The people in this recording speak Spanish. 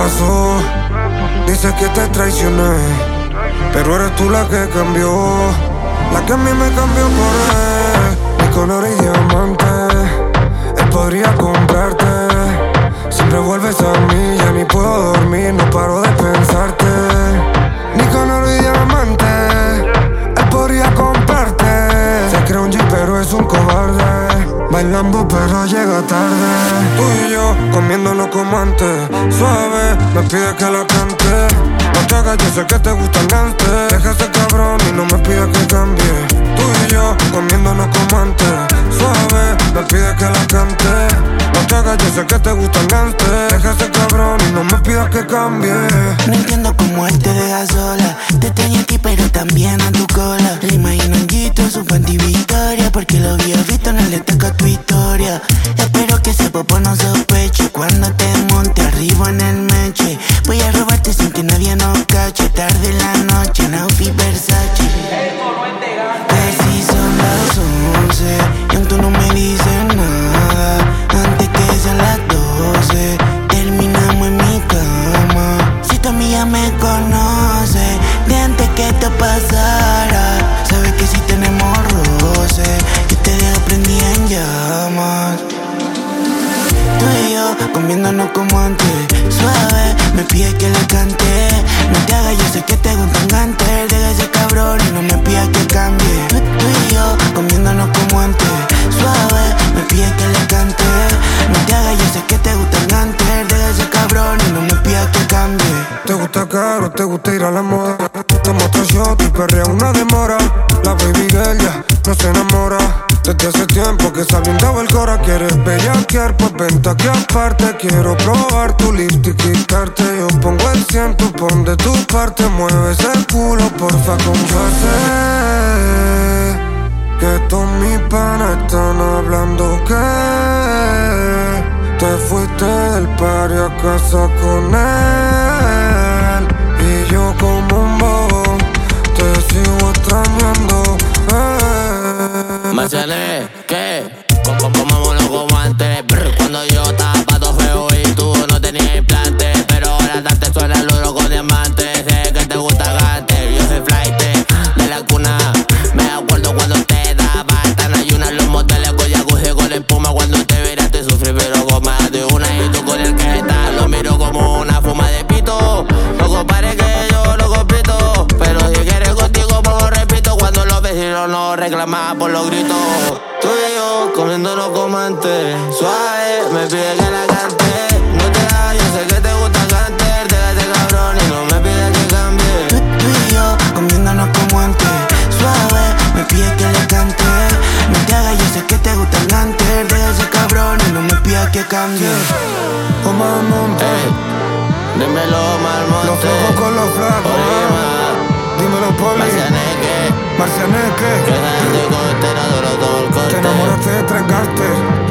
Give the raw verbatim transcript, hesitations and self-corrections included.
pasó? Dices que te traicioné, pero eres tú la que cambió, la que a mí me cambió por él. Ni con oro y diamante él podría comprarte. Siempre vuelves a mí, ya ni puedo dormir, no paro de pensarte. Ni con oro y diamante él podría comprarte. Se cree un G pero es un cobarde, bailando pero llega tarde. Tú y yo comiéndonos como antes, suave, me pide que la cante. No te hagas, yo sé que te gustan antes. Deja ese cabrón y no me pidas que cambie. Tú y yo comiéndonos como antes, suave, me pide que la cante. No te hagas, yo sé que te gustan antes. Deja ese cabrón y no me pidas que cambie. No entiendo cómo él te deja sola. Te tenía a ti pero también a tu cola. Le imagino en Gito, su panty Victoria, porque lo había visto en el destaca tu historia. Espero que ese popo no sospeche cuando te monte arriba en el meche. Voy a robarte sin que nadie nos cache. Tarde en la noche en outfit Versace. Que si son las once y aún tú no me dices nada. Antes que sean las doce terminamos en mi cama. Si tu amiga me conoce de antes que esto pasara, sabes que si tenemos roce yo te dejo prendida en llamas. Tú y yo comiéndonos como antes, suave, me pide que la cante. No te hagas, yo sé que te gustan antes. Deja ese cabrón y no me pidas que cambie. Tú, tú y yo comiéndonos como antes, suave, me pide que la cante. No te hagas, yo sé que te gustan antes. Deja ese cabrón y no me pidas que cambie. Te gusta caro, te gusta ir a la moda. Toma otro shot y perrea una demora. La baby girl ya no se enamora. Desde hace tiempo que se ha blindado el cora. Quieres bellaquear, pues vente aquí aparte. Quiero probar tu lipstick y quitarte. Yo pongo el cien, tú pon de tu parte. Mueves el culo, porfa, comparte. Que todos mis panas están hablando que te fuiste del party a casa con él. Y yo como un bobo te sigo extrañando, eh. Marciané, ¿qué? Comámonos como antes. Brr, cuando yo estaba pato feo y tú no tenías implante. Pero ahora te suena el oro con diamantes. Sé que te gusta gante, yo soy flight de la cuna. Me acuerdo cuando te daba tan ayunas los moteles con jacuzzi con espuma. Cuando te miraste sufrí pero con más de una. Y tú con el que está lo miro como una fuma de pito. No compares que yo lo compito, pero si quieres contigo pongo repito. Cuando los vecinos no reclaman por los gritos. Tú y yo comiéndonos como antes, suave, me pide que la cante. No te da, yo sé que te gusta cantar. Deja ese cabrón y no me pide que cambie. Tú, tú y yo comiéndonos como antes, suave, me pide que le cante. No te hagas, yo sé que te gustan antes. Deja ese cabrón y no me pidas que cambie. Omar Monte, Ey, dímelo Omar Monte. los flojos con los flacos, eh. Dímelo Poli, Marcianeque, Marcianeque. que la gente con este no lo todo el corte. Te enamoraste de tres gastes.